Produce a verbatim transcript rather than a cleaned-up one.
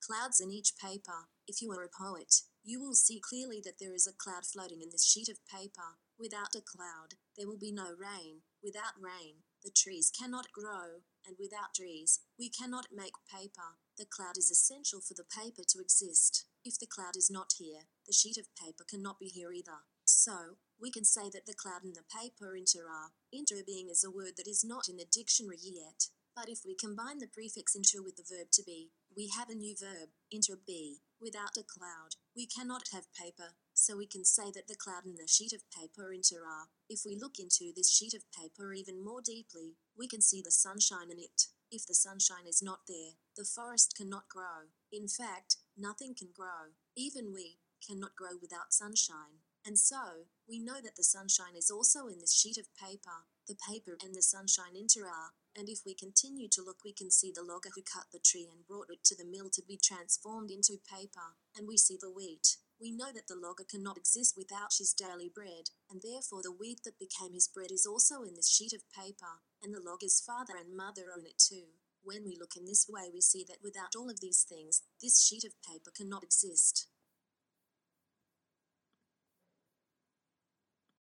Clouds in each paper. If you are a poet, you will see clearly that there is a cloud floating in this sheet of paper. Without a cloud, there will be no rain. Without rain, the trees cannot grow, and without trees, we cannot make paper. The cloud is essential for the paper to exist. If the cloud is not here, the sheet of paper cannot be here either. So, we can say that the cloud and the paper inter are. Inter being is a word that is not in the dictionary yet, but if we combine the prefix inter with the verb to be, we have a new verb, inter be. Without a cloud, we cannot have paper, so we can say that the cloud and the sheet of paper inter are. If we look into this sheet of paper even more deeply, we can see the sunshine in it. If the sunshine is not there, the forest cannot grow. In fact, nothing can grow. Even we cannot grow without sunshine. And so, we know that the sunshine is also in this sheet of paper. The paper and the sunshine inter are, and if we continue to look we can see the logger who cut the tree and brought it to the mill to be transformed into paper, and we see the wheat. We know that the logger cannot exist without his daily bread, and therefore the wheat that became his bread is also in this sheet of paper, and the logger's father and mother are in it too. When we look in this way we see that without all of these things, this sheet of paper cannot exist.